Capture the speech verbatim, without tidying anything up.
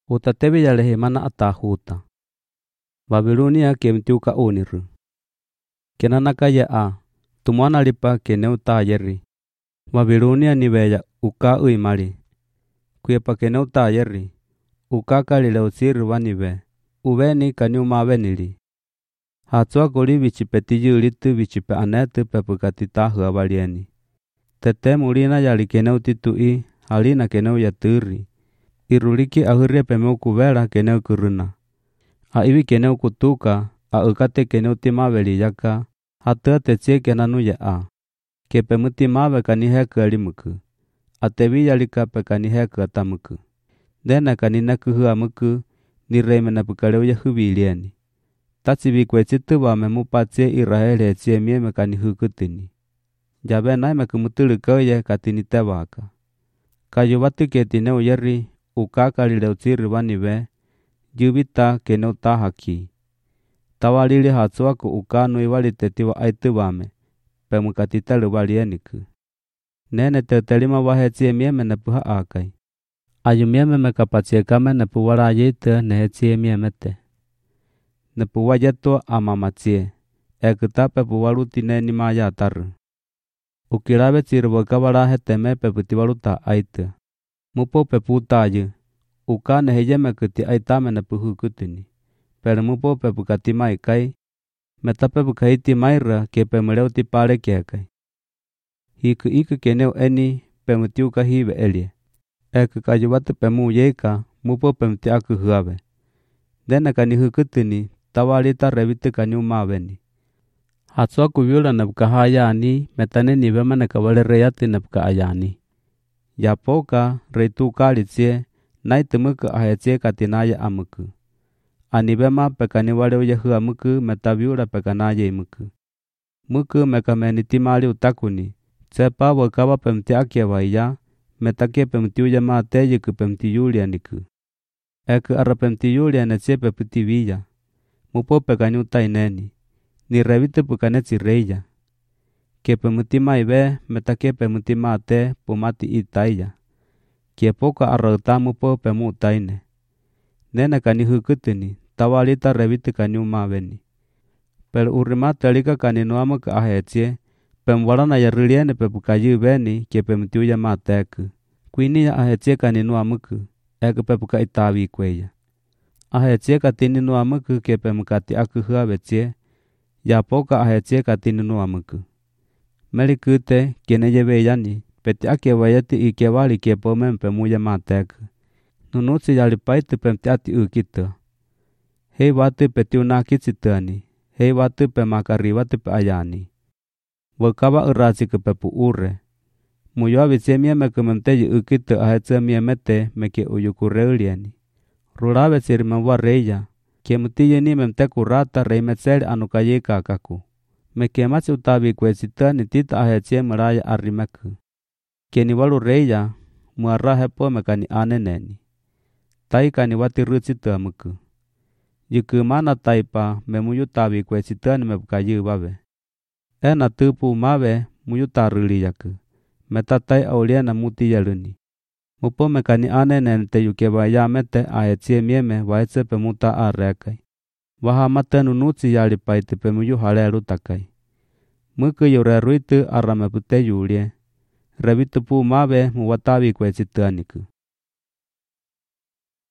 Utatevi yalehe mana atahuta. Babilonia kemtiuka uniru. Kenanaka ya a, tumwana lipa keneu tayeri. Babilonia niveya uka uimali. Kuyepa keneu tayeri. Uka kalile usiri wanive. Uveni kaniuma venili. Hatsua kuli vichipeti yulitu vichipe anetu pepukatita hua valieni. Tete mulina yali keneu titui, halina keneu yaturi. Iruliki ahuria pemeu kuvela keneu kuruna. A iwi keneu kutuka, a ukate keneu timaveli yaka, hatua tetsie kenanu ya a. Kepe mutimave kaniheka alimuku. Atevi yalika pe kaniheka atamuku. Dena kaninaku hua muku, nireme na pukaleu ya huvilieni. Tatsivi kwechitu wame mupatsie Israeli etsie mieme kanihukutini. Jabe naime kumutulikoye katinite waka. Kayubatu ketineu yeri, ukaka lileutiri wanive, jubita keneu tahaki. Tawalili hatsuaku ukanu iwalitetiwa aitu wame, pemukatitalu walieniku. Nene tetelima wahetsie mieme nepuha akai. Ayu mieme mekapatsie kame nepu warayite nehetsie miemete. Nepu wajetua amamatsie, ekutape puwalutine ni maya taru. Ukirabe tsirwoka waraheteme peputiwaluta aitu. Mupo peputayu, uka neheyeme kuti aitame nepuhukutini. Pero mupo pepukatimai kai, metape pukaiti maira kepe muleuti pale kekai. Hiku iku keneu eni pemutiuka hive elie. Eku kayubatu pemu yeka, mupo pemuti aku huave. Dena kanihukutini, tawalita revitu kaniumaveni. Hatsua kuviula nebuka hayani, metane nivema nekawale reyati nebuka ayani. Yapoka reitu kalitsie, naitumuku ahetsie katinaya amuku. Anivema pekaniwale uyahua muku metaviula pekanaye imuku. Muku mekamenitimali utakuni, tsepa wakawa pemti akewa iya, metake pemti uya mate yuku pemti yulia niku. Eku ara pemti yulia netsie peputi viya. Mupo pekanyuta ineni, ni revitu pukanetsi reya. Kepe mutima ive metake pemuti mate pumati itaya. Kiepoka arauta mupo pemutaine. Nena kanihukutini, tawalita revitu kaniumaveni. Pero urimate lika kaninuamu ke ahetsie, pemwalana ya riliene pepukayu veni kepe mutiuya mateku. Kuini ya ahetsie kaninuamuku, eke pepuka itavi kweya. Ahetsie katininuamuku kepe mukati aku huavetsie, yapoka ahetsie katininuamuku. Melikute kene yeveyani, peti ake wayati ikewali kepome mpemuya mateku. Nunutsi yalipaitu pemti ati ukito. Hei watu peti unakitsitani, hei watu pemakari watu pe ayani. Wakawa urasi ke pepu ure. Muyoavitsie mieme kumemteyi ukito ahetsie miemete meke uyukureulieni. Rulawe sirimewa reya, kemutiye ni memte kurata reimetseli anukayika kaku. Mekematsi utavi kwesitani tita ahetsie muraya arimeku. Keni walu reya, muara hepo mekani aneneni. Taikani wati rutsita muku. Yuku mana taipa memuyutavi kwesitani mepukayu wawe. Ena tupu mawe muyutaruli yaku. Metatai auliena muti yaluni. Mupo mekani aneneni te yukeba yamete ahetsie mieme waetse pemuta arekai. Wahamate nunutsi yalipaiti pemuyu halelu takai. Muku yure ruitu aramepute yulie. Revitu pu mawe muwatavi kwesitaniku.